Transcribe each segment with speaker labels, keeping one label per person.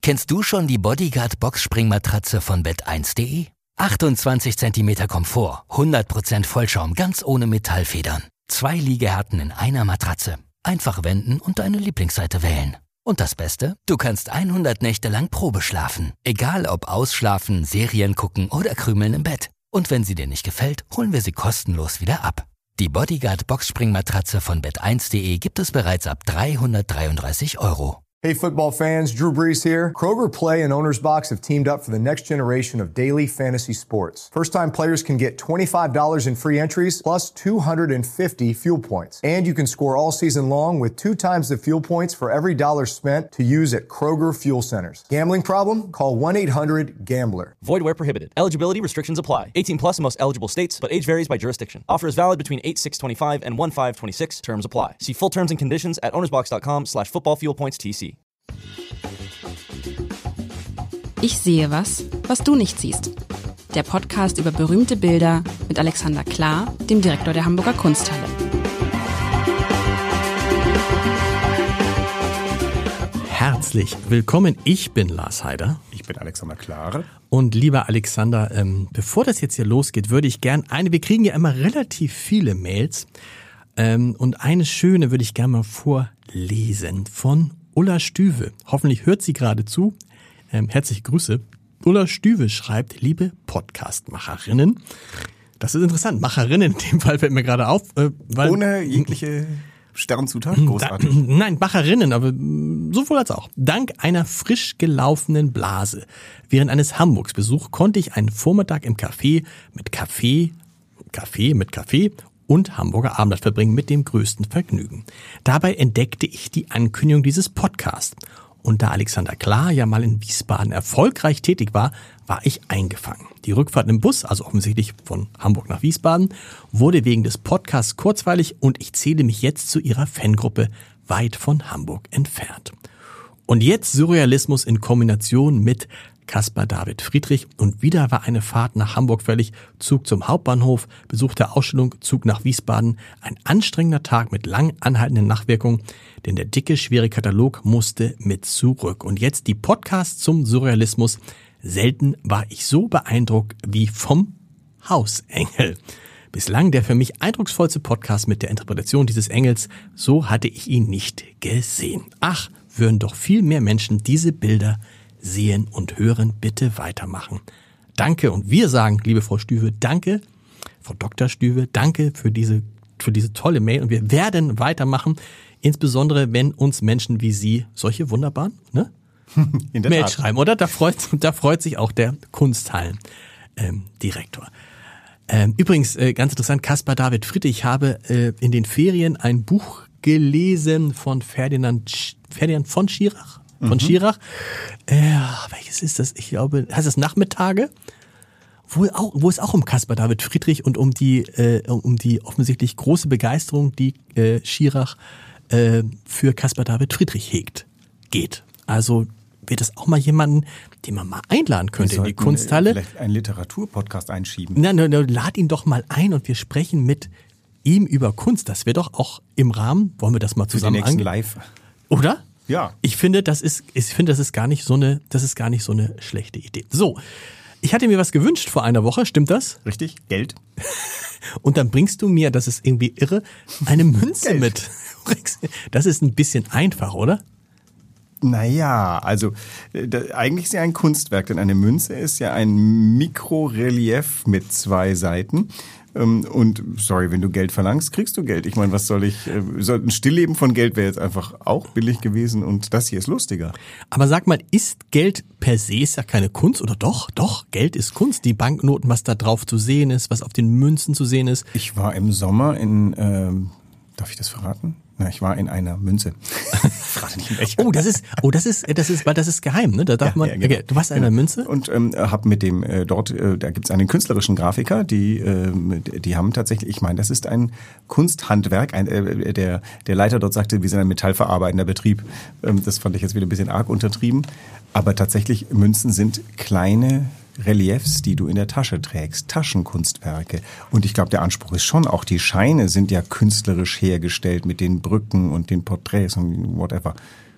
Speaker 1: Kennst du schon die Bodyguard Boxspringmatratze von Bett1.de? 28 cm Komfort, 100% Vollschaum, ganz ohne Metallfedern. 2 Liegehärten in einer Matratze. Einfach wenden und deine Lieblingsseite wählen. Und das Beste? Du kannst 100 Nächte lang Probe schlafen. Egal ob ausschlafen, Serien gucken oder krümeln im Bett. Und wenn sie dir nicht gefällt, holen wir sie kostenlos wieder ab. Die Bodyguard Boxspringmatratze von Bett1.de gibt es bereits ab 333 €.
Speaker 2: Hey football fans, Drew Brees here. Kroger Play and Owner's Box have teamed up for the next generation of daily fantasy sports. First-time players can get $25 in free entries plus 250 fuel points. And you can score all season long with 2 times the fuel points for every dollar spent to use at Kroger Fuel Centers. Gambling problem? Call 1-800-GAMBLER.
Speaker 3: Void where prohibited. Eligibility restrictions apply. 18 plus in most eligible states, but age varies by jurisdiction. Offer is valid between 8/6/25 and 1/5/26. Terms apply. See full terms and conditions at ownersbox.com/footballfuelpoints-TC.
Speaker 4: Ich sehe was du nicht siehst. Der Podcast über berühmte Bilder mit Alexander Klar, dem Direktor der Hamburger Kunsthalle.
Speaker 5: Herzlich willkommen, ich bin Lars Heider.
Speaker 6: Ich bin Alexander Klar.
Speaker 5: Und lieber Alexander, bevor das jetzt hier losgeht, würde ich gern wir kriegen ja immer relativ viele Mails, und eine schöne würde ich gerne mal vorlesen von Ulla Stüwe. Hoffentlich hört sie gerade zu. Herzliche Grüße. Ulla Stüwe schreibt, liebe Podcastmacherinnen. Das ist interessant. Macherinnen in dem Fall fällt mir gerade auf. Weil
Speaker 6: ohne jegliche Sternzutat? Großartig.
Speaker 5: Nein, Bacherinnen, aber sowohl als auch. Dank einer frisch gelaufenen Blase während eines Hamburgsbesuchs konnte ich einen Vormittag im Café mit Kaffee und Hamburger Abendblatt verbringen mit dem größten Vergnügen. Dabei entdeckte ich die Ankündigung dieses Podcasts. Und da Alexander Klar ja mal in Wiesbaden erfolgreich tätig war, war ich eingefangen. Die Rückfahrt im Bus, also offensichtlich von Hamburg nach Wiesbaden, wurde wegen des Podcasts kurzweilig und ich zähle mich jetzt zu ihrer Fangruppe weit von Hamburg entfernt. Und jetzt Surrealismus in Kombination mit Caspar David Friedrich und wieder war eine Fahrt nach Hamburg fällig, Zug zum Hauptbahnhof, Besuch der Ausstellung, Zug nach Wiesbaden, ein anstrengender Tag mit lang anhaltenden Nachwirkungen, denn der dicke, schwere Katalog musste mit zurück. Und jetzt die Podcasts zum Surrealismus. Selten war ich so beeindruckt wie vom Hausengel. Bislang der für mich eindrucksvollste Podcast mit der Interpretation dieses Engels, so hatte ich ihn nicht gesehen. Ach, würden doch viel mehr Menschen diese Bilder sehen und hören, bitte weitermachen. Danke und wir sagen, liebe Frau Stüwe, danke, Frau Dr. Stüwe, danke für diese tolle Mail und wir werden weitermachen, insbesondere wenn uns Menschen wie Sie solche wunderbaren Mail schreiben, oder? Da freut sich auch der Kunsthallen-Direktor. Übrigens, ganz interessant, Caspar David Friedrich, ich habe in den Ferien ein Buch gelesen von Ferdinand von Schirach. Welches ist das? Ich glaube, heißt das Nachmittage? Wo es auch um Caspar David Friedrich und um die offensichtlich große Begeisterung, die Schirach für Caspar David Friedrich geht. Also wird es auch mal jemanden, den man mal einladen könnte in die Kunsthalle.
Speaker 6: Vielleicht einen Literaturpodcast einschieben.
Speaker 5: Na, lad ihn doch mal ein und wir sprechen mit ihm über Kunst. Das wäre doch auch im Rahmen, wollen wir das mal zusammen
Speaker 6: angehen? Live.
Speaker 5: Oder?
Speaker 6: Ja.
Speaker 5: Ich finde, das ist gar nicht so eine schlechte Idee. So. Ich hatte mir was gewünscht vor einer Woche, stimmt das?
Speaker 6: Richtig, Geld.
Speaker 5: Und dann bringst du mir, das ist irgendwie irre, eine Münze mit. Das ist ein bisschen einfach, oder?
Speaker 6: Naja, also eigentlich ist ja ein Kunstwerk, denn eine Münze ist ja ein Mikrorelief mit 2 Seiten. Und sorry, wenn du Geld verlangst, kriegst du Geld. Ich meine, was soll ich, ein Stillleben von Geld wäre jetzt einfach auch billig gewesen und das hier ist lustiger.
Speaker 5: Aber sag mal, ist Geld per se ist ja keine Kunst oder doch? Doch, Geld ist Kunst. Die Banknoten, was da drauf zu sehen ist, was auf den Münzen zu sehen ist.
Speaker 6: Ich war im Sommer darf ich das verraten? Na, ich war in einer Münze. Frage nicht in welcher.
Speaker 5: Weil das ist geheim, ne? Da darf man. Ja, genau. Okay, du warst in einer Münze
Speaker 6: und habe mit dem da gibt's einen künstlerischen Grafiker, die haben tatsächlich, ich meine, das ist ein Kunsthandwerk. Der Leiter dort sagte, wir sind ein metallverarbeitender Betrieb. Das fand ich jetzt wieder ein bisschen arg untertrieben. Aber tatsächlich Münzen sind kleine Reliefs, die du in der Tasche trägst, Taschenkunstwerke. Und ich glaube, der Anspruch ist schon, auch die Scheine sind ja künstlerisch hergestellt mit den Brücken und den Porträts und whatever.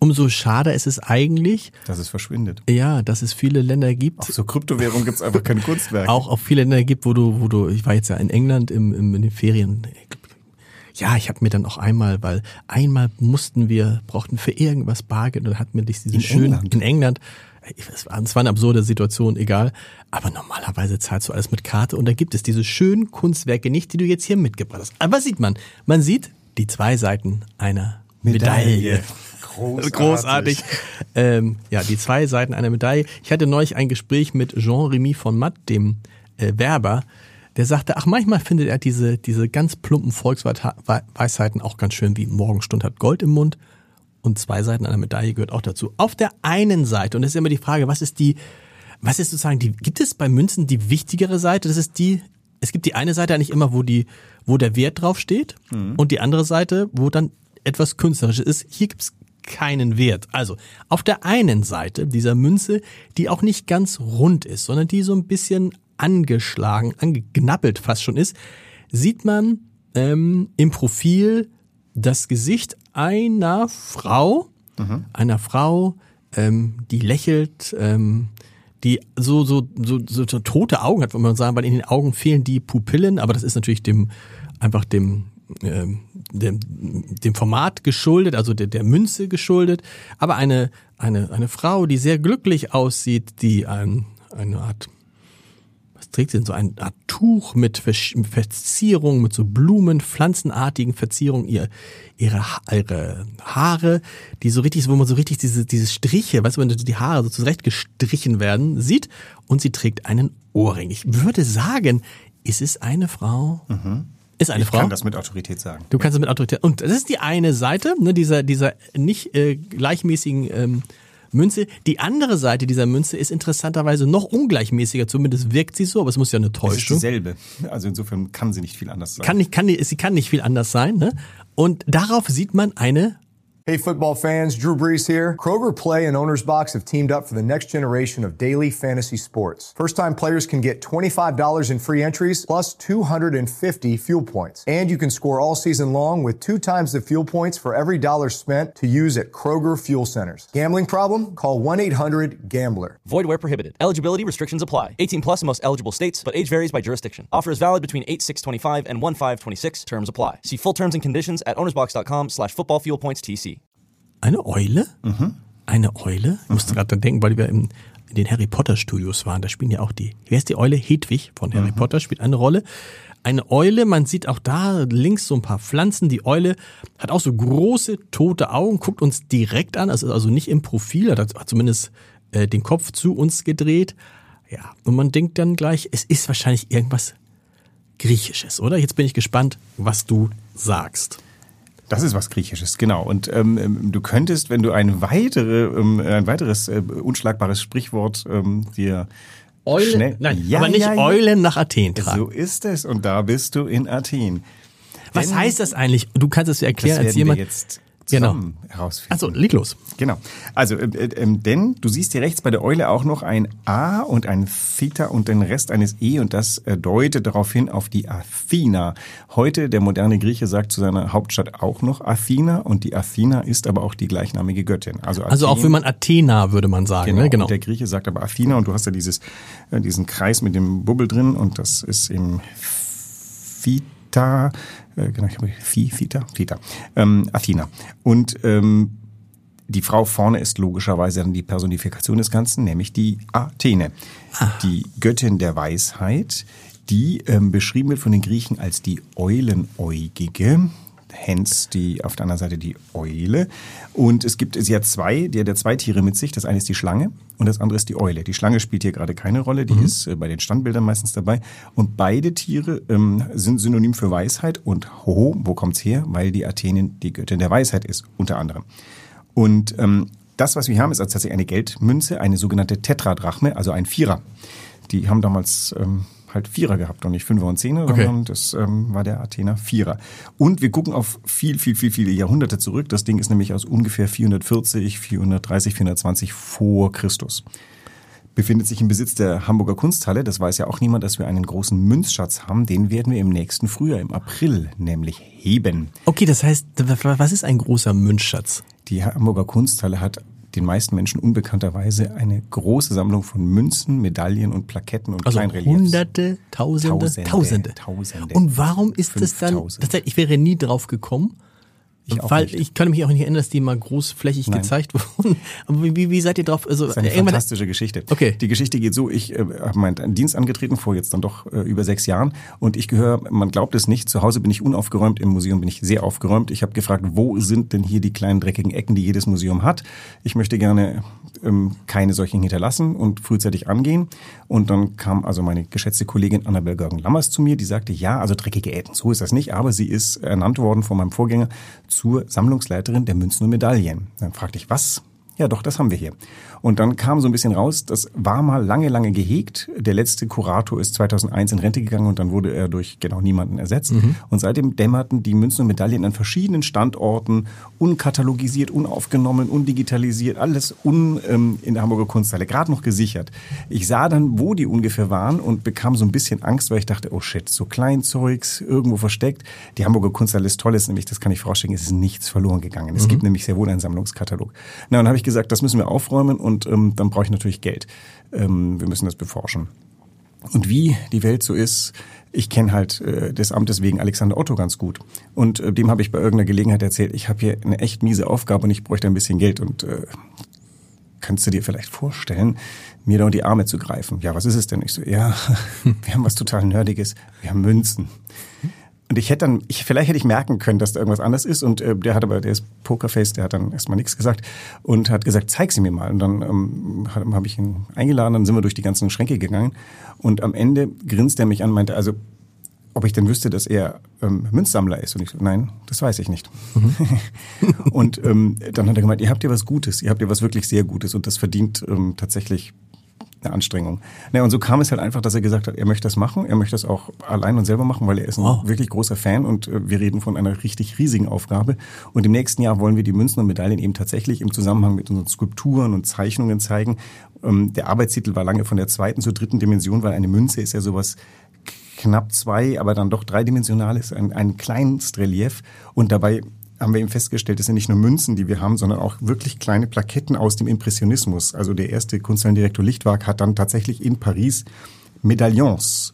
Speaker 5: umso schade ist es eigentlich,
Speaker 6: dass es verschwindet.
Speaker 5: Ja, dass es viele Länder gibt.
Speaker 6: Auf so Kryptowährungen gibt es einfach kein Kunstwerk.
Speaker 5: Auch auf viele Länder gibt, wo du, ich war jetzt ja in England in den Ferien. Ja, ich habe mir dann auch weil einmal brauchten für irgendwas Bargeld und dann hatten wir diese schönen in England. Es war eine absurde Situation, egal. Aber normalerweise zahlst du alles mit Karte und da gibt es diese schönen Kunstwerke nicht, die du jetzt hier mitgebracht hast. Aber was sieht man? Man sieht die zwei Seiten einer Medaille. Großartig. Die zwei Seiten einer Medaille. Ich hatte neulich ein Gespräch mit Jean-Remy von Matt, dem Werber, der sagte, manchmal findet er diese ganz plumpen Volksweisheiten auch ganz schön, wie Morgenstund hat Gold im Mund und zwei Seiten einer Medaille gehört auch dazu. Auf der einen Seite, und das ist immer die Frage, was ist sozusagen gibt es bei Münzen die wichtigere Seite? Es gibt die eine Seite eigentlich immer, wo der Wert drauf steht und die andere Seite, wo dann etwas Künstlerisches ist. Hier gibt's keinen Wert. Also auf der einen Seite dieser Münze, die auch nicht ganz rund ist, sondern die so ein bisschen angeschlagen, angeknappelt fast schon ist, sieht man im Profil das Gesicht einer Frau, die lächelt, die so tote Augen hat, würde man sagen, weil in den Augen fehlen die Pupillen, aber das ist natürlich dem Format geschuldet, also der Münze geschuldet, aber eine Frau, die sehr glücklich aussieht, die eine Art, was trägt sie denn, so eine Art Tuch mit Verzierungen, mit so Blumen, pflanzenartigen Verzierungen, ihre Haare, die so richtig, wo man so richtig diese Striche, weißt du, wenn die Haare so zurechtgestrichen werden, sieht, und sie trägt einen Ohrring. Ich würde sagen, ist es eine Frau? Ist eine Frau?
Speaker 6: Ich kann das mit Autorität sagen.
Speaker 5: Du kannst das mit Autorität. Und das ist die eine Seite, ne, dieser nicht gleichmäßigen Münze. Die andere Seite dieser Münze ist interessanterweise noch ungleichmäßiger. Zumindest wirkt sie so, aber es muss ja eine Täuschung.
Speaker 6: Es ist dieselbe. Also insofern kann sie nicht viel anders sein.
Speaker 5: Sie kann nicht viel anders sein. Ne? Und darauf sieht man eine...
Speaker 2: Hey football fans, Drew Brees here. Kroger Play and Owner's Box have teamed up for the next generation of daily fantasy sports. First-time players can get $25 in free entries plus 250 fuel points. And you can score all season long with 2 times the fuel points for every dollar spent to use at Kroger Fuel Centers. Gambling problem? Call 1-800-GAMBLER.
Speaker 3: Void where prohibited. Eligibility restrictions apply. 18 plus in most eligible states, but age varies by jurisdiction. Offer is valid between 8/6/25 and 1/5/26. Terms apply. See full terms and conditions at ownersbox.com/footballfuelpoints.tc.
Speaker 5: Eine Eule? Eine Eule? Ich musste gerade denken, weil wir in den Harry Potter Studios waren. Da spielen ja auch wer ist die Eule? Hedwig von Harry Potter spielt eine Rolle. Eine Eule, man sieht auch da links so ein paar Pflanzen. Die Eule hat auch so große, tote Augen, guckt uns direkt an. Es ist also nicht im Profil, hat zumindest den Kopf zu uns gedreht. Ja, und man denkt dann gleich, es ist wahrscheinlich irgendwas Griechisches, oder? Jetzt bin ich gespannt, was du sagst.
Speaker 6: Das ist was Griechisches, genau. Und du könntest, wenn du ein weiteres unschlagbares Sprichwort dir
Speaker 5: Eulen,
Speaker 6: schnell...
Speaker 5: aber nicht Eulen nach Athen tragen.
Speaker 6: So ist es, und da bist du in Athen.
Speaker 5: Was heißt das eigentlich? Du kannst es ja erklären als jemand...
Speaker 6: Jetzt zusammen herausfinden.
Speaker 5: Also leg los.
Speaker 6: Genau. Also, denn du siehst hier rechts bei der Eule auch noch ein A und ein Theta und den Rest eines E, und das deutet darauf hin auf die Athena. Heute, der moderne Grieche sagt zu seiner Hauptstadt auch noch Athena, und die Athena ist aber auch die gleichnamige Göttin. Also
Speaker 5: auch wenn man Athena würde man sagen.
Speaker 6: Genau.
Speaker 5: Ne? Genau.
Speaker 6: Und der Grieche sagt aber Athena, und du hast ja diesen Kreis mit dem Bubbel drin, und das ist im Theta. Genau, ich habe Theta. Athena. Und die Frau vorne ist logischerweise dann die Personifikation des Ganzen, nämlich die Athene. Die Göttin der Weisheit, die beschrieben wird von den Griechen als die Eulenäugige. Hence auf der anderen Seite die Eule. Und sie hat zwei Tiere mit sich. Das eine ist die Schlange und das andere ist die Eule. Die Schlange spielt hier gerade keine Rolle, die ist bei den Standbildern meistens dabei. Und beide Tiere sind synonym für Weisheit. Und wo kommt's her? Weil die Athenin die Göttin der Weisheit ist, unter anderem. Und das, was wir haben, ist also tatsächlich eine Geldmünze, eine sogenannte Tetradrachme, also ein Vierer. Die haben damals halt Vierer gehabt und nicht Fünfer und Zehner, sondern das war der Athener Vierer. Und wir gucken auf viele Jahrhunderte zurück. Das Ding ist nämlich aus ungefähr 440, 430, 420 vor Christus. befindet sich im Besitz der Hamburger Kunsthalle. Das weiß ja auch niemand, dass wir einen großen Münzschatz haben. Den werden wir im nächsten Frühjahr, im April, nämlich heben.
Speaker 5: Okay, das heißt, was ist ein großer Münzschatz?
Speaker 6: Die Hamburger Kunsthalle hat den meisten Menschen unbekannterweise eine große Sammlung von Münzen, Medaillen und Plaketten und Kleinreliefs.
Speaker 5: Hunderte, Tausende. Und warum ist es dann, ich wäre nie drauf gekommen, ich kann mich auch nicht erinnern, dass die mal großflächig gezeigt wurden. Aber wie seid ihr drauf? Also,
Speaker 6: das ist eine fantastische Geschichte.
Speaker 5: Okay.
Speaker 6: Die Geschichte geht so, ich habe meinen Dienst angetreten vor jetzt dann doch über 6 Jahren und ich gehöre, man glaubt es nicht, zu Hause bin ich unaufgeräumt, im Museum bin ich sehr aufgeräumt. Ich habe gefragt, wo sind denn hier die kleinen dreckigen Ecken, die jedes Museum hat? Ich möchte gerne keine solchen hinterlassen und frühzeitig angehen. Und dann kam also meine geschätzte Kollegin Annabel Görgen-Lammers zu mir, die sagte, ja, also dreckige Ecken, so ist das nicht, aber sie ist ernannt worden von meinem Vorgänger zur Sammlungsleiterin der Münzen und Medaillen. Dann fragte ich, was? Ja doch, das haben wir hier. Und dann kam so ein bisschen raus, das war mal lange gehegt. Der letzte Kurator ist 2001 in Rente gegangen und dann wurde er durch genau niemanden ersetzt. Und seitdem dämmerten die Münzen und Medaillen an verschiedenen Standorten, unkatalogisiert, unaufgenommen, undigitalisiert, alles in der Hamburger Kunsthalle, gerade noch gesichert. Ich sah dann, wo die ungefähr waren und bekam so ein bisschen Angst, weil ich dachte, oh shit, so Kleinzeugs, irgendwo versteckt. Die Hamburger Kunsthalle ist toll, ist nämlich, das kann ich vorstellen, es ist nichts verloren gegangen. Es gibt nämlich sehr wohl einen Sammlungskatalog. Na, und dann habe ich gesagt, das müssen wir aufräumen und dann brauche ich natürlich Geld. Wir müssen das beforschen. Und wie die Welt so ist, ich kenne halt des Amtes wegen Alexander Otto ganz gut. Und dem habe ich bei irgendeiner Gelegenheit erzählt, ich habe hier eine echt miese Aufgabe und ich bräuchte ein bisschen Geld. Und kannst du dir vielleicht vorstellen, mir da unter die Arme zu greifen? Ja, was ist es denn? Ich so, ja, wir haben was total Nerdiges, wir haben Münzen. Und vielleicht hätte ich merken können, dass da irgendwas anderes ist. Und der ist Pokerface, der hat dann erstmal nichts gesagt und hat gesagt, zeig sie mir mal. Und dann habe ich ihn eingeladen, dann sind wir durch die ganzen Schränke gegangen. Und am Ende grinste er mich an und meinte, also, ob ich denn wüsste, dass er Münzsammler ist. Und ich so, nein, das weiß ich nicht. Und dann hat er gemeint, ihr habt ja was Gutes, ihr habt ja was wirklich sehr Gutes. Und das verdient tatsächlich eine Anstrengung. Naja, und so kam es halt einfach, dass er gesagt hat, er möchte das machen, er möchte das auch allein und selber machen, weil er ist ein wirklich großer Fan und wir reden von einer richtig riesigen Aufgabe. Und im nächsten Jahr wollen wir die Münzen und Medaillen eben tatsächlich im Zusammenhang mit unseren Skulpturen und Zeichnungen zeigen. Der Arbeitstitel war lange von der 2. zur 3. Dimension, weil eine Münze ist ja sowas knapp 2, aber dann doch 3-dimensional ist, ein Kleinstrelief und dabei haben wir eben festgestellt, es sind nicht nur Münzen, die wir haben, sondern auch wirklich kleine Plaketten aus dem Impressionismus. Also der erste Kunsthallendirektor Lichtwag hat dann tatsächlich in Paris Medaillons,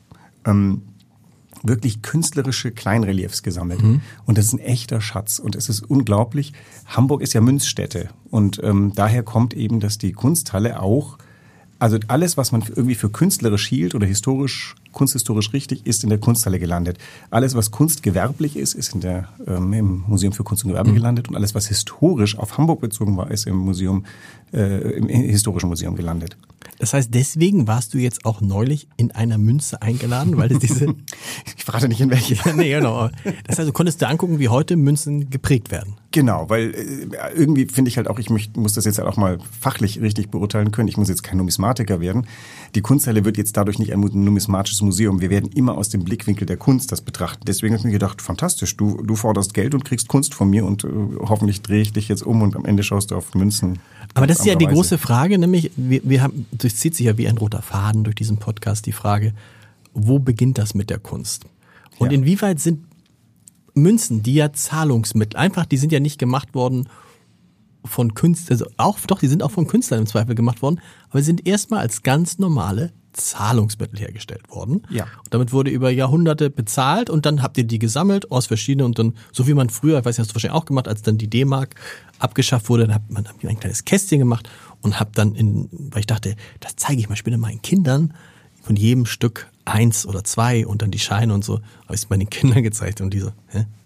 Speaker 6: wirklich künstlerische Kleinreliefs gesammelt. Und das ist ein echter Schatz und es ist unglaublich. Hamburg ist ja Münzstätte und daher kommt eben, dass die Kunsthalle auch, also alles, was man irgendwie für künstlerisch hielt oder kunsthistorisch richtig, ist in der Kunsthalle gelandet. Alles, was kunstgewerblich ist, ist im Museum für Kunst und Gewerbe gelandet. Und alles, was historisch auf Hamburg bezogen war, ist im Historischen Museum gelandet.
Speaker 5: Das heißt, deswegen warst du jetzt auch neulich in einer Münze eingeladen, weil es diese...
Speaker 6: Ich verrate nicht in welche.
Speaker 5: Nee, genau. Das heißt, du konntest dir angucken, wie heute Münzen geprägt werden.
Speaker 6: Genau, weil irgendwie finde ich halt auch, ich muss das jetzt halt auch mal fachlich richtig beurteilen können. Ich muss jetzt kein Numismatiker werden. Die Kunsthalle wird jetzt dadurch nicht ein numismatisches Museum. Wir werden immer aus dem Blickwinkel der Kunst das betrachten. Deswegen habe ich mir gedacht, fantastisch, du forderst Geld und kriegst Kunst von mir und hoffentlich drehe ich dich jetzt um und am Ende schaust du auf Münzen.
Speaker 5: Aber das ist ja die große Frage, nämlich das zieht sich ja wie ein roter Faden durch diesen Podcast, die Frage, wo beginnt das mit der Kunst? Und inwieweit sind Münzen, die ja Zahlungsmittel, einfach, die sind ja nicht gemacht worden von Künstlern, die sind auch von Künstlern im Zweifel gemacht worden, aber sie sind erstmal als ganz normale Zahlungsmittel hergestellt worden. Ja. Und damit wurde über Jahrhunderte bezahlt und dann habt ihr die gesammelt aus verschiedenen und dann, so wie man früher, ich weiß nicht, hast du wahrscheinlich auch gemacht, als dann die D-Mark abgeschafft wurde, dann hat man ein kleines Kästchen gemacht und hab dann weil ich dachte, das zeige ich mal später meinen Kindern, von jedem Stück 1 oder 2 und dann die Scheine und so, habe ich es meinen Kindern gezeigt und die so,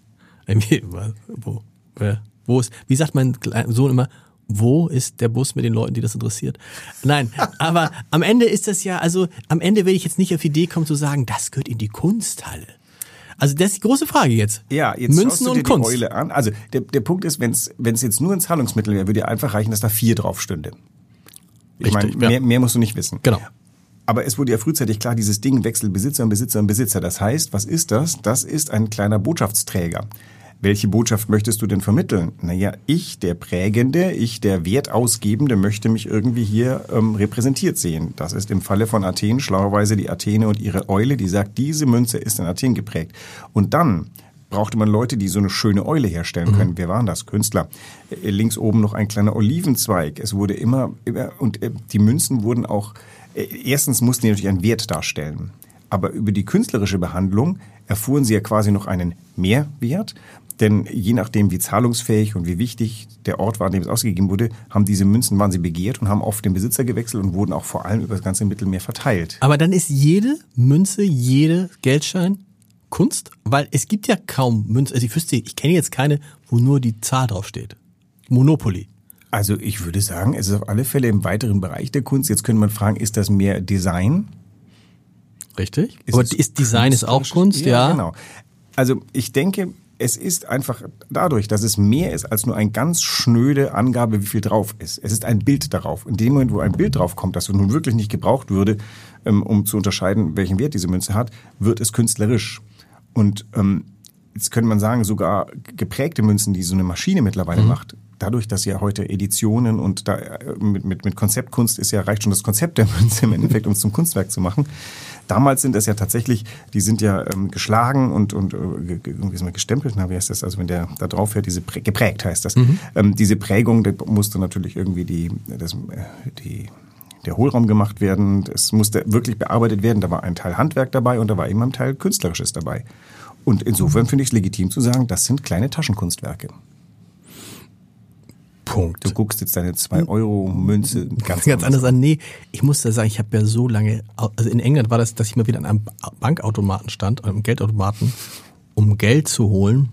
Speaker 5: wo ist, wie sagt mein Sohn immer, wo ist der Bus mit den Leuten, die das interessiert? Nein, aber am Ende ist das ja, also am Ende will ich jetzt nicht auf die Idee kommen zu sagen, das gehört in die Kunsthalle. Also das ist die große Frage jetzt.
Speaker 6: Ja, jetzt
Speaker 5: Münzen
Speaker 6: schaust du
Speaker 5: und
Speaker 6: dir
Speaker 5: Kunst.
Speaker 6: Die Eule an. Also der Punkt ist, wenn es jetzt nur ein Zahlungsmittel wäre, würde ja einfach reichen, dass da 4 drauf stünde. Ich meine, mehr musst du nicht wissen.
Speaker 5: Genau.
Speaker 6: Aber es wurde ja frühzeitig klar, dieses Ding wechselt Besitzer und Besitzer und Besitzer. Das heißt, was ist das? Das ist ein kleiner Botschaftsträger. welche Botschaft möchtest du denn vermitteln? Naja, ich, der Prägende, ich, der Wertausgebende, möchte mich irgendwie hier repräsentiert sehen. Das ist im Falle von Athen schlauerweise die Athene und ihre Eule, die sagt, diese Münze ist in Athen geprägt. Und dann brauchte man Leute, die so eine schöne Eule herstellen können. Wer waren das? Künstler. Links oben noch ein kleiner Olivenzweig. Es wurde immer und die Münzen wurden auch, erstens mussten die natürlich einen Wert darstellen. Aber über die künstlerische Behandlung erfuhren sie ja quasi noch einen Mehrwert. Denn je nachdem, wie zahlungsfähig und wie wichtig der Ort war, an dem es ausgegeben wurde, haben diese Münzen, waren sie begehrt und haben oft den Besitzer gewechselt und wurden auch vor allem über das ganze Mittelmeer verteilt.
Speaker 5: Aber dann ist jede Münze, jede Geldschein Kunst? Weil es gibt ja kaum Münzen. Also ich kenne jetzt keine, wo nur die Zahl draufsteht. Monopoly.
Speaker 6: Also ich würde sagen, es ist auf alle Fälle im weiteren Bereich der Kunst. Jetzt könnte man fragen, ist das mehr Design?
Speaker 5: Richtig. Aber ist Design ist auch Kunst, ja.
Speaker 6: Genau. Also ich denke, es ist einfach dadurch, dass es mehr ist als nur eine ganz schnöde Angabe, wie viel drauf ist. Es ist ein Bild darauf. In dem Moment, wo ein Bild drauf kommt, das nun wirklich nicht gebraucht würde, um zu unterscheiden, welchen Wert diese Münze hat, wird es künstlerisch. Und jetzt könnte man sagen, sogar geprägte Münzen, die so eine Maschine mittlerweile macht, dadurch, dass ja heute Editionen und da mit Konzeptkunst ist ja, reicht schon das Konzept der Münze im Endeffekt, um es zum Kunstwerk zu machen. Damals sind es ja tatsächlich, die sind ja geschlagen und irgendwie ist mal gestempelt, wie heißt das? Also wenn der da drauf fährt, geprägt heißt das. Diese Prägung, da musste natürlich irgendwie der Hohlraum gemacht werden. Es musste wirklich bearbeitet werden. Da war ein Teil Handwerk dabei und da war eben ein Teil Künstlerisches dabei. Und insofern finde ich es legitim zu sagen, das sind kleine Taschenkunstwerke.
Speaker 5: Punkt.
Speaker 6: Du guckst jetzt deine 2-Euro-Münze
Speaker 5: ganz anders an. Nee, ich muss da sagen, ich habe ja so lange, also in England war das, dass ich mal wieder an einem Bankautomaten stand, einem Geldautomaten, um Geld zu holen.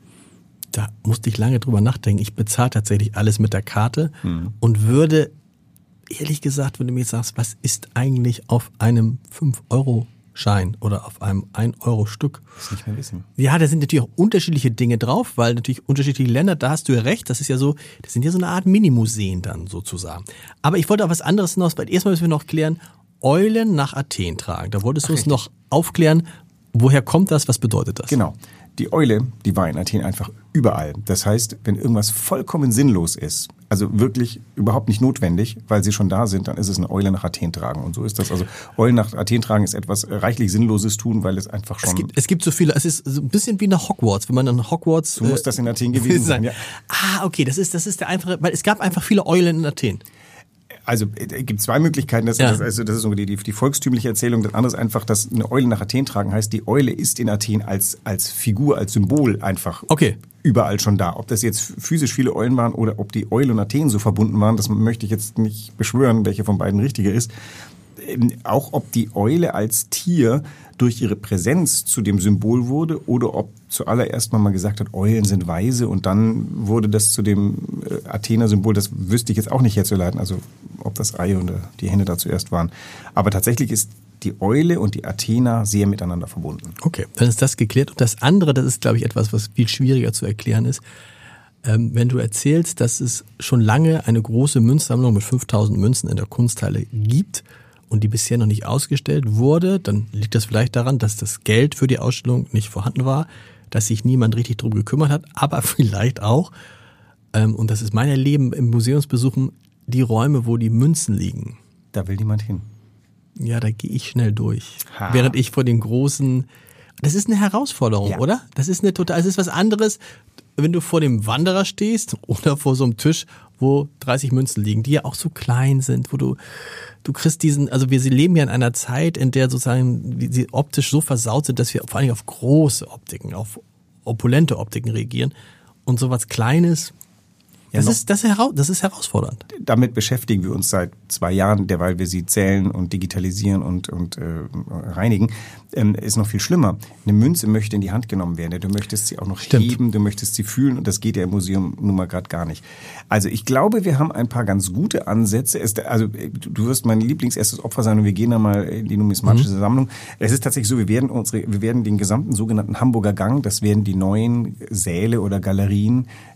Speaker 5: Da musste ich lange drüber nachdenken. Ich bezahle tatsächlich alles mit der Karte und würde, ehrlich gesagt, wenn du mir jetzt sagst, was ist eigentlich auf einem 5-Euro-Schein oder auf einem 1-Euro-Stück?
Speaker 6: Das nicht mehr wissen.
Speaker 5: Ja, da sind natürlich auch unterschiedliche Dinge drauf, weil natürlich unterschiedliche Länder, da hast du ja recht, das ist ja so, das sind ja so eine Art Minimuseen dann sozusagen. Aber ich wollte auch was anderes hinaus, weil erstmal müssen wir noch klären, Eulen nach Athen tragen. Da wolltest du uns noch aufklären, woher kommt das, was bedeutet das?
Speaker 6: Genau. Die Eule, die war in Athen einfach überall. Das heißt, wenn irgendwas vollkommen sinnlos ist, also wirklich überhaupt nicht notwendig, weil sie schon da sind, dann ist es eine Eule nach Athen tragen. Und so ist das. Also Eulen nach Athen tragen ist etwas reichlich Sinnloses tun, weil es einfach schon...
Speaker 5: Es gibt so viele, es ist so ein bisschen wie nach Hogwarts. Wenn man dann Hogwarts...
Speaker 6: So muss das in Athen gewesen sein, ja.
Speaker 5: Okay, das ist der einfache, weil es gab einfach viele Eulen in Athen.
Speaker 6: Also es gibt zwei Möglichkeiten. Das ist so die volkstümliche Erzählung. Das andere ist einfach, dass eine Eule nach Athen tragen heißt, die Eule ist in Athen als Figur, als Symbol einfach überall schon da. Ob das jetzt physisch viele Eulen waren oder ob die Eule und Athen so verbunden waren, das möchte ich jetzt nicht beschwören, welche von beiden richtiger ist. Auch ob die Eule als Tier durch ihre Präsenz zu dem Symbol wurde oder ob zuallererst mal gesagt hat, Eulen sind weise und dann wurde das zu dem Athener Symbol, das wüsste ich jetzt auch nicht herzuleiten, also ob das Ei und die Henne da zuerst waren. Aber tatsächlich ist die Eule und die Athener sehr miteinander verbunden.
Speaker 5: Okay, dann ist das geklärt. Und das andere, das ist, glaube ich, etwas, was viel schwieriger zu erklären ist. Wenn du erzählst, dass es schon lange eine große Münzsammlung mit 5000 Münzen in der Kunsthalle gibt, und die bisher noch nicht ausgestellt wurde, dann liegt das vielleicht daran, dass das Geld für die Ausstellung nicht vorhanden war, dass sich niemand richtig drum gekümmert hat, aber vielleicht auch, und das ist mein Erleben im Museumsbesuchen, die Räume, wo die Münzen liegen.
Speaker 6: Da will niemand hin.
Speaker 5: Ja, da gehe ich schnell durch. Während ich vor den großen, das ist eine Herausforderung, oder? Das ist es ist was anderes, wenn du vor dem Wanderer stehst oder vor so einem Tisch, wo 30 Münzen liegen, die ja auch so klein sind, wo du kriegst also wir leben ja in einer Zeit, in der sozusagen sie optisch so versaut sind, dass wir vor allem auf große Optiken, auf opulente Optiken reagieren und sowas Kleines, das ist herausfordernd.
Speaker 6: Damit beschäftigen wir uns seit 2 Jahren, derweil wir sie zählen und digitalisieren und reinigen. Ist noch viel schlimmer. Eine Münze möchte in die Hand genommen werden. Du möchtest sie auch noch heben, du möchtest sie fühlen und das geht ja im Museum nun mal gerade gar nicht. Also ich glaube, wir haben ein paar ganz gute Ansätze. Also du wirst mein Lieblingserstes Opfer sein und wir gehen da mal in die numismatische Sammlung. Es ist tatsächlich so, wir werden den gesamten sogenannten Hamburger Gang, das werden die neuen Säle oder Galerien,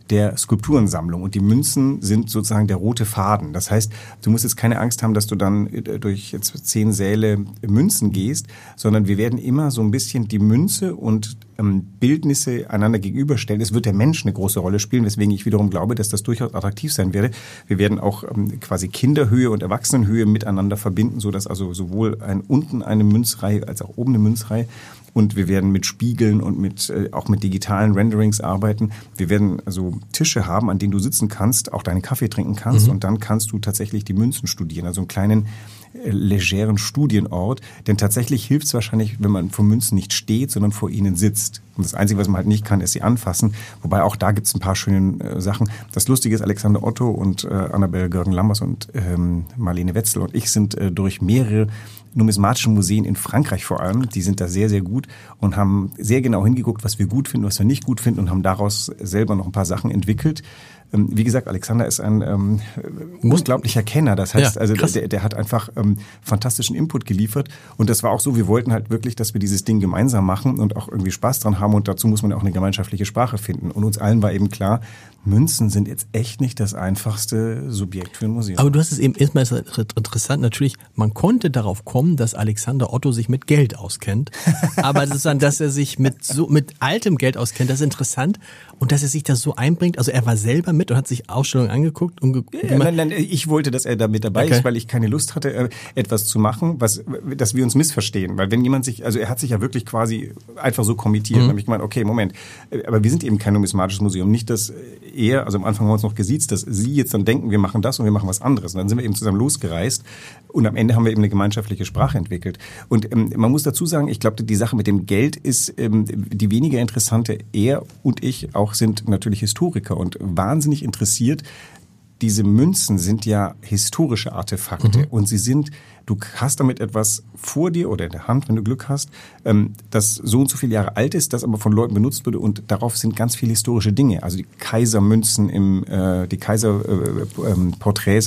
Speaker 6: der Skulpturensammlung und die Münzen sind sozusagen der rote Faden. Das heißt, du musst jetzt keine Angst haben, dass du dann durch jetzt 10 Säle Münzen gehst, sondern wir werden immer so ein bisschen die Münze und Bildnisse einander gegenüberstellen. Es wird der Mensch eine große Rolle spielen, weswegen ich wiederum glaube, dass das durchaus attraktiv sein werde. Wir werden auch quasi Kinderhöhe und Erwachsenenhöhe miteinander verbinden, sodass also sowohl unten eine Münzreihe als auch oben eine Münzreihe. Und wir werden mit Spiegeln und auch mit digitalen Renderings arbeiten. Wir werden also Tische haben, an denen du sitzen kannst, auch deinen Kaffee trinken kannst und dann kannst du tatsächlich die Münzen studieren. Also einen kleinen legeren Studienort. Denn tatsächlich hilft es wahrscheinlich, wenn man vor Münzen nicht steht, sondern vor ihnen sitzt. Und das Einzige, was man halt nicht kann, ist sie anfassen. Wobei auch da gibt es ein paar schöne Sachen. Das Lustige ist, Alexander Otto und Annabel Görgen-Lambers und Marlene Wetzel und ich sind durch mehrere numismatische Museen in Frankreich vor allem, die sind da sehr, sehr gut und haben sehr genau hingeguckt, was wir gut finden, was wir nicht gut finden und haben daraus selber noch ein paar Sachen entwickelt. Wie gesagt, Alexander ist ein unglaublicher Kenner. Das heißt, also der hat einfach fantastischen Input geliefert. Und das war auch so, wir wollten halt wirklich, dass wir dieses Ding gemeinsam machen und auch irgendwie Spaß dran haben. Und dazu muss man auch eine gemeinschaftliche Sprache finden. Und uns allen war eben klar, Münzen sind jetzt echt nicht das einfachste Subjekt für ein Museum.
Speaker 5: Aber du hast es eben erstmal interessant, natürlich, man konnte darauf kommen, dass Alexander Otto sich mit Geld auskennt. Aber das ist dann, dass er sich mit altem Geld auskennt, das ist interessant. Und dass er sich das so einbringt, also er war selber mit und hat sich Ausstellungen angeguckt.
Speaker 6: Nein, ich wollte, dass er da mit dabei ist, weil ich keine Lust hatte, etwas zu machen, dass wir uns missverstehen. Weil wenn jemand er hat sich ja wirklich quasi einfach so kommittiert. Dann habe ich gemeint, okay, Moment, aber wir sind eben kein numismatisches Museum. Nicht, dass also am Anfang haben wir uns noch gesiezt, dass Sie jetzt dann denken, wir machen das und wir machen was anderes. Und dann sind wir eben zusammen losgereist und am Ende haben wir eben eine gemeinschaftliche Sprache entwickelt. Und man muss dazu sagen, ich glaube, die Sache mit dem Geld ist die weniger interessante. Er und ich auch sind natürlich Historiker und wahnsinnig interessiert. Diese Münzen sind ja historische Artefakte und du hast damit etwas vor dir oder in der Hand, wenn du Glück hast, das so und so viele Jahre alt ist, das aber von Leuten benutzt wurde und darauf sind ganz viele historische Dinge. Also die Kaisermünzen die Kaiserporträts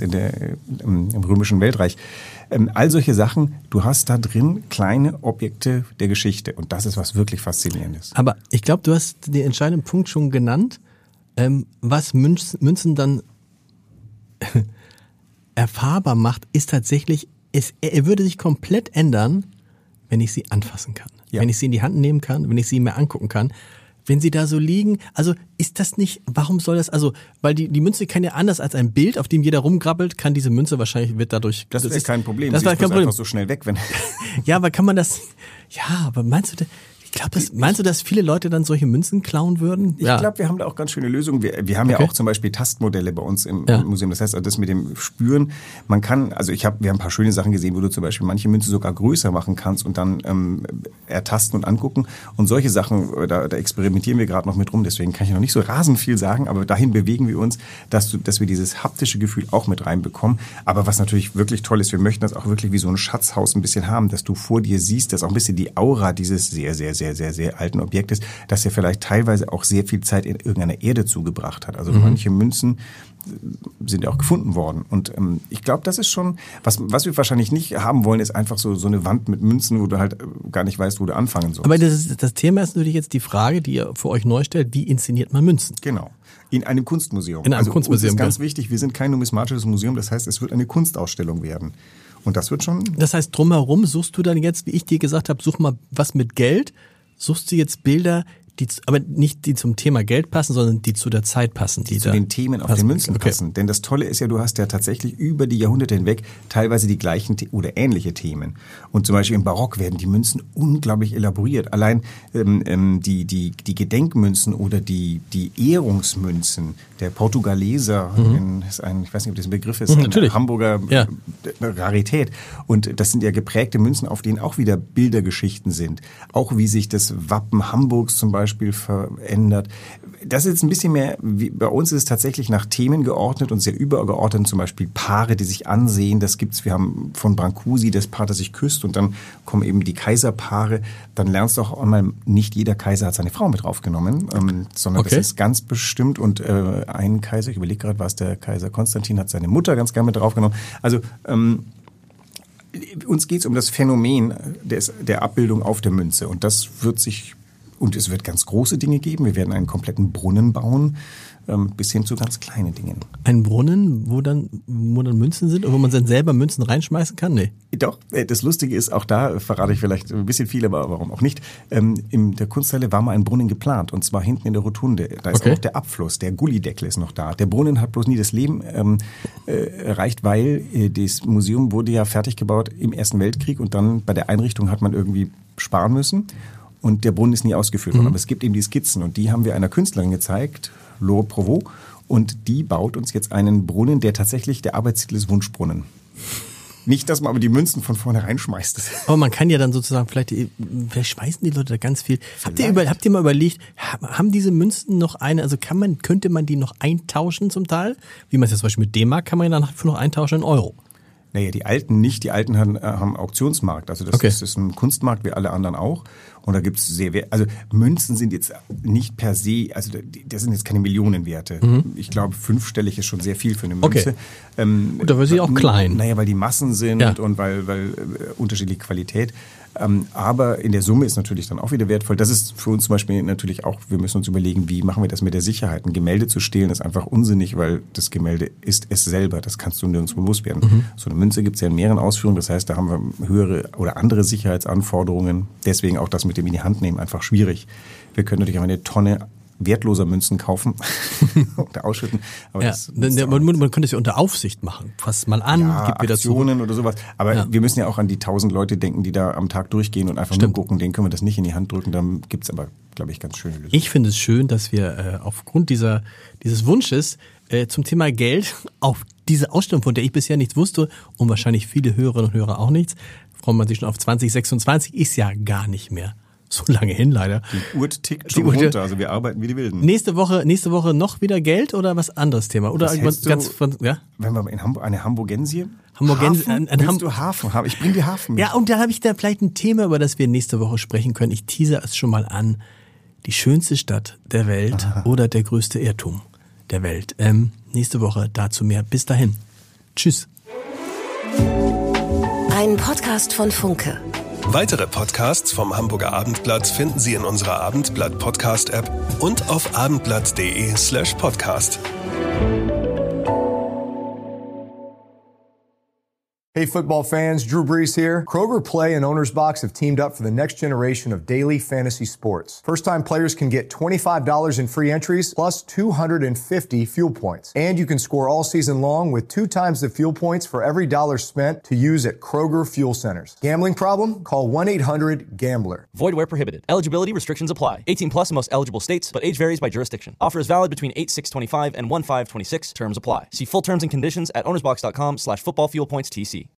Speaker 6: im Römischen Weltreich. All solche Sachen, du hast da drin kleine Objekte der Geschichte und das ist was wirklich Faszinierendes.
Speaker 5: Aber ich glaube, du hast den entscheidenden Punkt schon genannt, was Münzen dann erfahrbar macht, ist tatsächlich, er würde sich komplett ändern, wenn ich sie anfassen kann. Ja. Wenn ich sie in die Hand nehmen kann, wenn ich sie mir angucken kann. Wenn sie da so liegen, also ist das nicht, warum soll das, also, weil die Münze kann ja anders als ein Bild, auf dem jeder rumgrabbelt, kann diese Münze wahrscheinlich, wird dadurch...
Speaker 6: Das ist kein Problem,
Speaker 5: das war kein Problem.
Speaker 6: Einfach so schnell weg, wenn...
Speaker 5: Ja, aber kann man das, ja, aber meinst du, dass viele Leute dann solche Münzen klauen würden?
Speaker 6: Ich glaube, wir haben da auch ganz schöne Lösungen. Wir haben ja auch zum Beispiel Tastmodelle bei uns im Museum. Das heißt, also das mit dem Spüren, wir haben ein paar schöne Sachen gesehen, wo du zum Beispiel manche Münze sogar größer machen kannst und dann ertasten und angucken. Und solche Sachen, da experimentieren wir gerade noch mit rum. Deswegen kann ich noch nicht so rasend viel sagen, aber dahin bewegen wir uns, dass wir dieses haptische Gefühl auch mit reinbekommen. Aber was natürlich wirklich toll ist, wir möchten das auch wirklich wie so ein Schatzhaus ein bisschen haben, dass du vor dir siehst, dass auch ein bisschen die Aura dieses sehr, sehr, sehr, sehr, sehr alten Objektes, dass er vielleicht teilweise auch sehr viel Zeit in irgendeiner Erde zugebracht hat. Also manche Münzen sind ja auch gefunden worden. Und ich glaube, das ist schon, was wir wahrscheinlich nicht haben wollen, ist einfach so eine Wand mit Münzen, wo du halt gar nicht weißt, wo du anfangen sollst.
Speaker 5: Aber das Thema ist natürlich jetzt die Frage, die ihr für euch neu stellt, wie inszeniert man Münzen?
Speaker 6: Genau. In einem Kunstmuseum.
Speaker 5: In einem Kunstmuseum.
Speaker 6: Uns ist ganz wichtig, wir sind kein numismatisches Museum, das heißt, es wird eine Kunstausstellung werden. Und das wird schon...
Speaker 5: Das heißt, drumherum suchst du dann jetzt, wie ich dir gesagt habe, such mal was mit Geld, suchst du jetzt Bilder, aber nicht die zum Thema Geld passen, sondern die zu der Zeit passen. Die
Speaker 6: zu den Themen auf den Münzen passen. Denn das Tolle ist ja, du hast ja tatsächlich über die Jahrhunderte hinweg teilweise die gleichen oder ähnliche Themen. Und zum Beispiel im Barock werden die Münzen unglaublich elaboriert. Allein die Gedenkmünzen oder die Ehrungsmünzen der Portugaleser, ich weiß nicht, ob das ein Begriff ist, eine Hamburger Rarität. Und das sind ja geprägte Münzen, auf denen auch wieder Bildergeschichten sind. Auch wie sich das Wappen Hamburgs zum Beispiel verändert. Das ist jetzt ein bisschen mehr, bei uns ist es tatsächlich nach Themen geordnet und sehr übergeordnet, zum Beispiel Paare, die sich ansehen, wir haben von Brancusi das Paar, das sich küsst und dann kommen eben die Kaiserpaare, dann lernst du auch einmal, nicht jeder Kaiser hat seine Frau mit draufgenommen, sondern das ist ganz bestimmt und ein Kaiser, ich überlege gerade, war es der Kaiser Konstantin, hat seine Mutter ganz gerne mit draufgenommen. Also uns geht es um das Phänomen der Abbildung auf der Münze und das wird sich Und es wird ganz große Dinge geben. Wir werden einen kompletten Brunnen bauen, bis hin zu ganz kleinen Dingen.
Speaker 5: Ein Brunnen, wo dann Münzen sind und wo man dann selber Münzen reinschmeißen kann? Nee.
Speaker 6: Doch, das Lustige ist, auch da verrate ich vielleicht ein bisschen viel, aber warum auch nicht. In der Kunsthalle war mal ein Brunnen geplant, und zwar hinten in der Rotunde. Da ist auch der Abfluss, der Gullideckel ist noch da. Der Brunnen hat bloß nie das Leben erreicht, weil das Museum wurde ja fertig gebaut im Ersten Weltkrieg und dann bei der Einrichtung hat man irgendwie sparen müssen. Und der Brunnen ist nie ausgeführt worden. Aber es gibt eben die Skizzen und die haben wir einer Künstlerin gezeigt, Laure Provot. Und die baut uns jetzt einen Brunnen, der tatsächlich, der Arbeitstitel ist Wunschbrunnen. Nicht, dass man aber die Münzen von vorne reinschmeißt.
Speaker 5: Aber man kann ja dann sozusagen vielleicht schmeißen die Leute da ganz viel. Habt ihr mal überlegt, haben diese Münzen noch eine, also könnte man die noch eintauschen zum Teil? Wie man es jetzt zum Beispiel mit D-Mark kann man ja dann noch eintauschen in Euro.
Speaker 6: Naja, die Alten nicht. Die Alten haben Auktionsmarkt. Also das ist ein Kunstmarkt wie alle anderen auch. Und da gibt's also Münzen sind jetzt nicht per se, also das sind jetzt keine Millionenwerte. Ich glaube, 5-stellig ist schon sehr viel für eine Münze.
Speaker 5: Gut, da wird sie auch klein.
Speaker 6: Naja, weil die Massen sind und weil unterschiedliche Qualität. Aber in der Summe ist natürlich dann auch wieder wertvoll. Das ist für uns zum Beispiel natürlich auch, wir müssen uns überlegen, wie machen wir das mit der Sicherheit. Ein Gemälde zu stehlen ist einfach unsinnig, weil das Gemälde ist es selber. Das kannst du nirgendwo loswerden. So eine Münze gibt es ja in mehreren Ausführungen. Das heißt, da haben wir höhere oder andere Sicherheitsanforderungen. Deswegen auch das mit dem in die Hand nehmen einfach schwierig. Wir können natürlich auch eine Tonne wertloser Münzen kaufen oder ausschütten. Aber
Speaker 5: man könnte es ja unter Aufsicht machen. Fass mal an, gib wieder
Speaker 6: Aktionen oder sowas. Aber wir müssen ja auch an die 1000 Leute denken, die da am Tag durchgehen und einfach nur gucken. Denen können wir das nicht in die Hand drücken. Dann gibt's aber, glaube ich, ganz schöne Lösungen.
Speaker 5: Ich finde es schön, dass wir aufgrund dieses Wunsches zum Thema Geld auf diese Ausstellung, von der ich bisher nichts wusste und wahrscheinlich viele Hörerinnen und Hörer auch nichts, freut man sich schon auf 2026, ist ja gar nicht mehr so lange hin, leider.
Speaker 6: Die Uhr tickt schon runter, also wir arbeiten wie die Wilden.
Speaker 5: Nächste Woche noch wieder Geld oder was anderes Thema? Oder
Speaker 6: was ganz wenn wir in Hamburg, eine Hamburgensie?
Speaker 5: Willst
Speaker 6: du Hafen haben? Ich bringe die Hafen mit.
Speaker 5: Ja, und da habe ich da vielleicht ein Thema, über das wir nächste Woche sprechen können. Ich teaser es schon mal an. Die schönste Stadt der Welt oder der größte Irrtum der Welt. Nächste Woche dazu mehr. Bis dahin. Tschüss.
Speaker 7: Ein Podcast von Funke.
Speaker 8: Weitere Podcasts vom Hamburger Abendblatt finden Sie in unserer Abendblatt-Podcast-App und auf abendblatt.de/podcast.
Speaker 2: Hey football fans, Drew Brees here. Kroger Play and Owner's Box have teamed up for the next generation of daily fantasy sports. First-time players can get $25 in free entries plus 250 fuel points. And you can score all season long with 2 times the fuel points for every dollar spent to use at Kroger Fuel Centers. Gambling problem? Call 1-800-GAMBLER.
Speaker 3: Void where prohibited. Eligibility restrictions apply. 18 plus in most eligible states, but age varies by jurisdiction. Offer is valid between 8/6/25 and 1/5/26. Terms apply. See full terms and conditions at ownersbox.com/footballfuelpointstc.